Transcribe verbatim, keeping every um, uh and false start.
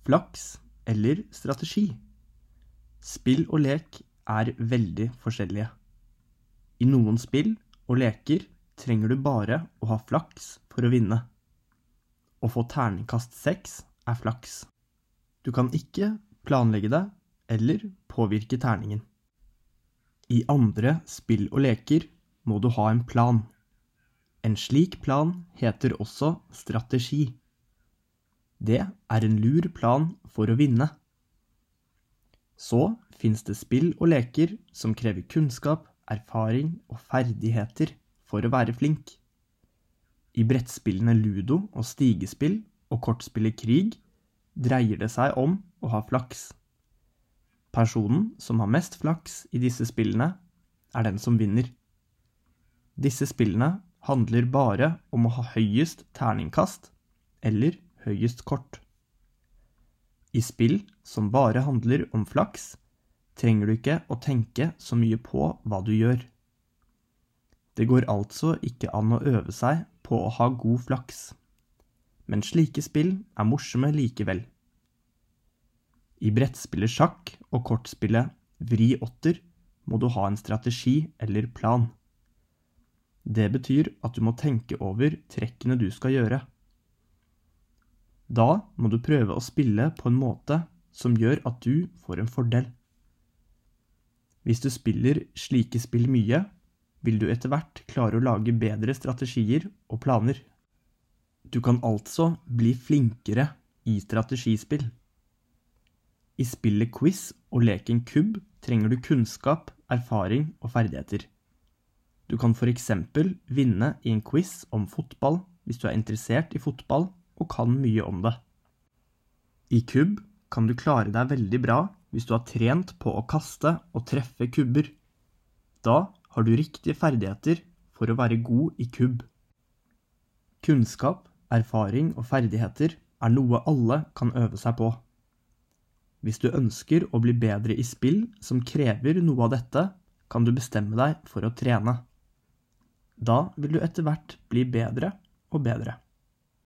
flaks eller strategi? Spill og lek er veldig forskjellige. I noen spill og leker trenger du bare å ha flaks for å vinne. Å få terningkast seks er flaks. Du kan ikke planlegge det eller påvirke terningen. I andre spill og leker må du ha en plan. En slik plan heter også strategi. Det er en lur plan for å vinne. Så finnes det spill og leker som krever kunnskap, erfaring og ferdigheter for å være flink. I brettspillene Ludo og stigespill og kortspillet Krig dreier det seg om å ha flaks. Personen som har mest flaks i disse spillene er den som vinner. Disse spillene handler bare om å ha høyest terningkast eller høyest kort. I spill som bare handler om flaks, trenger du ikke å tenke så mye på hva du gjør. Det går altså ikke an å øve seg på å ha god flaks, men slike spill er morsomme likevel. I brettspillet sjakk og kortspillet Vri åtter må du ha en strategi eller plan. Det betyr at du må tenke over trekkene du skal gjøre. Da må du prøve å spille på en måte som gjør at du får en fordel. Hvis du spiller slike spill mye, vil du etter hvert klare å lage bedre strategier og planer. Du kan altså bli flinkere i strategispill. I spillet quiz og leken kubb trenger du kunnskap, erfaring og ferdigheter. Du kan for eksempel vinne i en quiz om fotball hvis du er interessert i fotball og kan mye om det. I kubb kan du klare deg veldig bra hvis du har trent på å kaste og treffe kubber. Da har du riktige ferdigheter for å være god i kubb. Kunnskap, erfaring og ferdigheter er noe alle kan øve seg på. Hvis du ønsker å bli bedre i spill som krever noe av dette, kan du bestemme deg for å trene. Da vil du etter hvert bli bedre og bedre.